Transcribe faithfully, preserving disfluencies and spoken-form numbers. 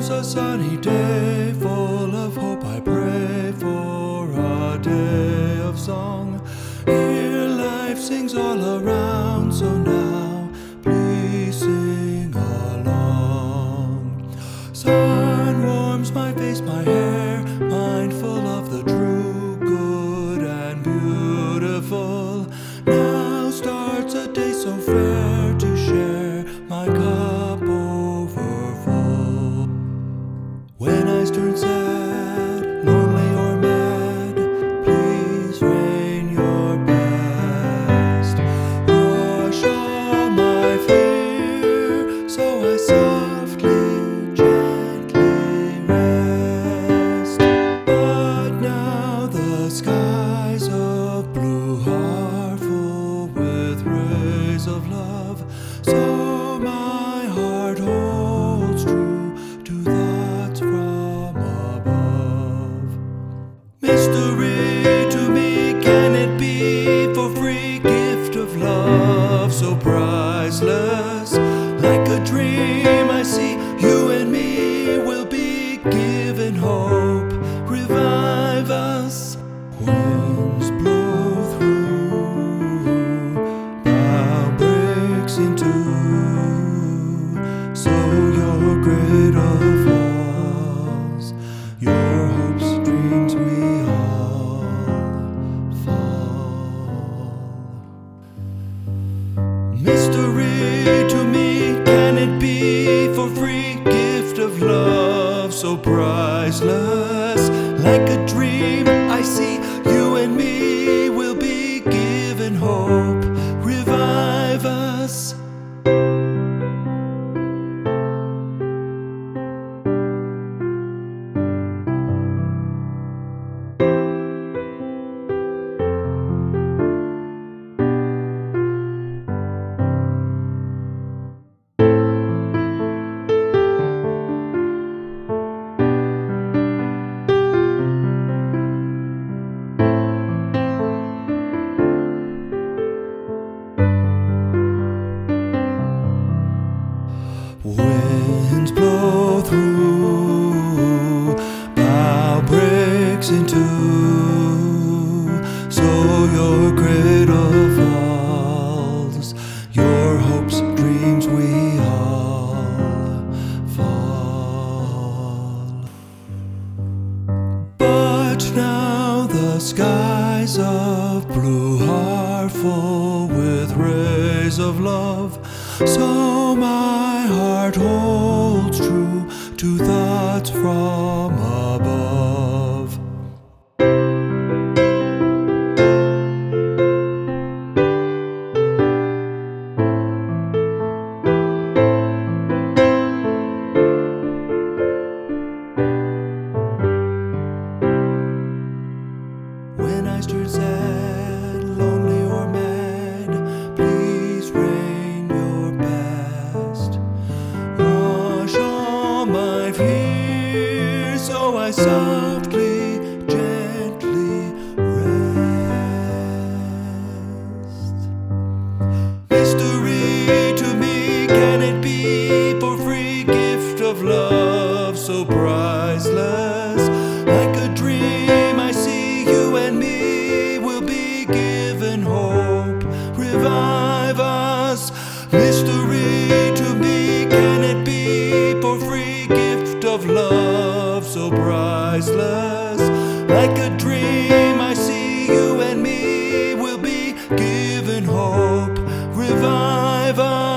a sunny day, full of hope I pray for a day of song. Here life sings all around, so now please sing along. Sun warms my face, my hair, mindful of the true, good and beautiful. Now starts a day so fair to share my cup overfull. When eyes turn sad, lonely or mad, please rain your best. Wash all my fear, so I softly, gently rest. But now the skies of blue are full with rays of love, so my heart holds true to thoughts from above. Mystery to me, can it be? For free gift of love so priceless, like a dream I see you and me will be given hope. Revive us. Winds blow through, bow breaks in two, so your cradle falls, your hopes, dreams, we all fall. Mystery to me, can it be? For free gift of love so priceless, like a dream I see you and me will be given hope. Revive us. Winds blow through, bow breaks in two, so your cradle falls, your hopes, dreams, we all fall. But now the skies of blue are full with rays of love, so my heart holds true to thoughts from above. When eyes turn sad, lonely or mad, please rain your best. Wash all my fears, so I softly, gently rest. Mystery to me, can it be? For free gift of love so priceless, like a dream I see you and me will be given hope. Revive us. Mystery to me, can it be? For free gift of love so priceless, like a dream I see you and me will be given hope. Revive us.